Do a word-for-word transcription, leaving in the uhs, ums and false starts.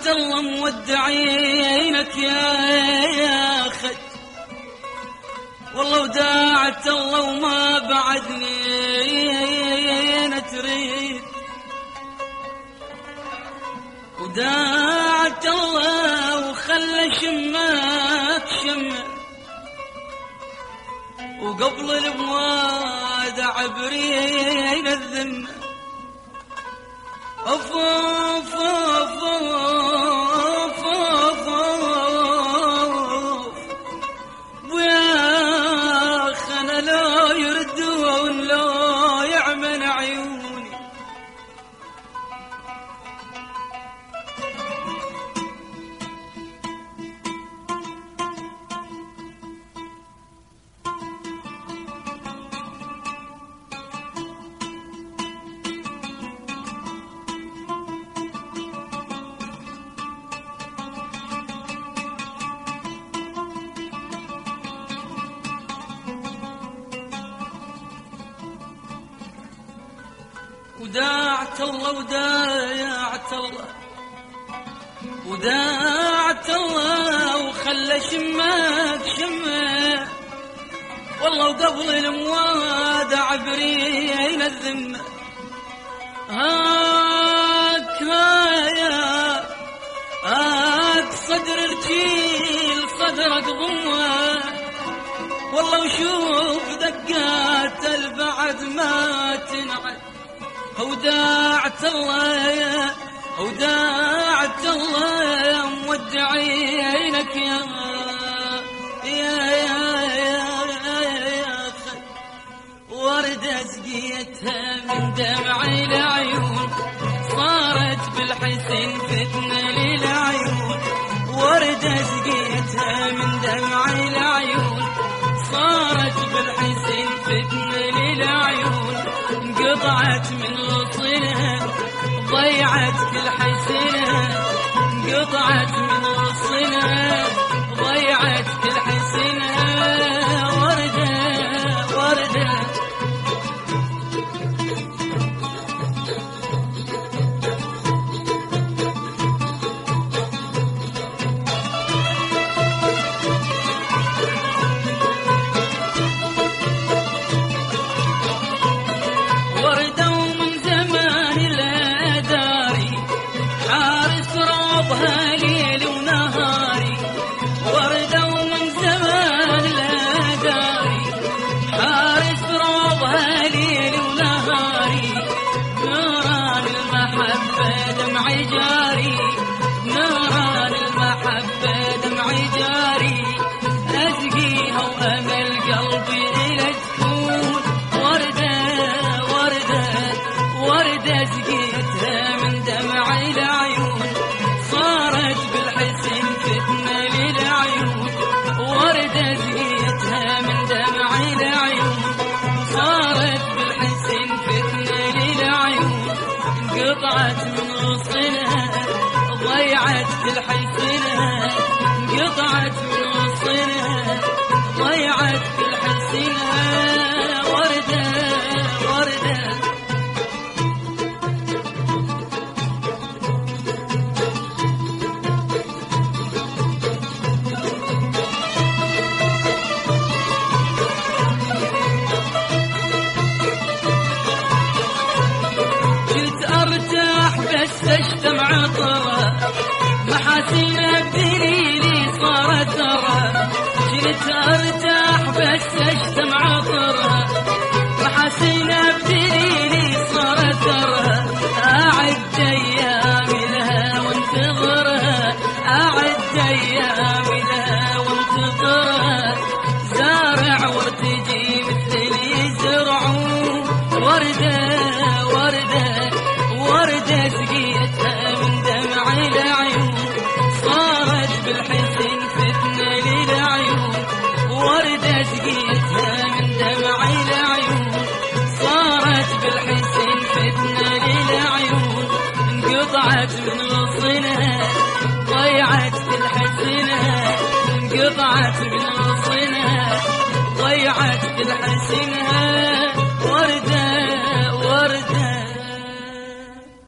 وداعت الله مودعينك يا خد، والله وداعت الله وما بعدني تريد، وداعت الله وخلى شماك شمه، وقبل المواد عبرين الذمه. أوف أوف أوف أوف أوف أوف ويا خنا لا يردون لا يعمل عيوني. وداعت الله وداعت الله وداعت الله وخلى شماك شمه، والله وقبل المواد عبرين الذمه. هاك هايا هاك صدر رجيل صدرك ضمه، والله وشوف دقات البعد ما تنعد. وداعت الله يا وداعت الله يا مودعينك يا يا يا يا يا خد، وردة سقيتها من دمعي العيون، صارت بالحسن فتنة للعيون. وردة سقيتها من دمعي العيون، صارت بالحسن فتنة للعيون. انقطعت من غصنها ضيعت كل حسنها، انقطعت من غصنها ضيعت كل حسنها. وردة وردة ليل ونهاري، وردة ومن زمان لا داري، حارس روضها ليل ونهاري. نوران المحبة دمعي جاري، نوران المحبة دمعي جاري. أسقيها وأمل قلبي إلى تكون وردة وردة وردة. سقيتها من دمعي العيون، صارت بالحسن فتنة للعيون. وردة سقيتها من دمعي العيون، صارت بالحسن فتنة للعيون. انقطعت من غصنها ضيعت كل حسنها، انقطعت من غصنها ضيعت كل حسنها. وردة وردة اشتم عطره، محاسنه بدليلي صارت ترى. جيت ارتاح بس اشتم عطره، محاسنه بدليلي صارت ترى. اعد ايامي لها وانتظرها، اعد ايامي لها وانتظرها. زارع وارتجي مثل اللي يزرعون. وردة وردة وردة سقيتها من دمعي العيون، صارت بالحزن فتنة للعيون. وردة سقيتها من دمعي العيون، صارت بالحزن فتنة للعيون. انقطعت من غصنها ضيعت كل حسنها، انقطعت من غصنها ضيعت كل حسنها.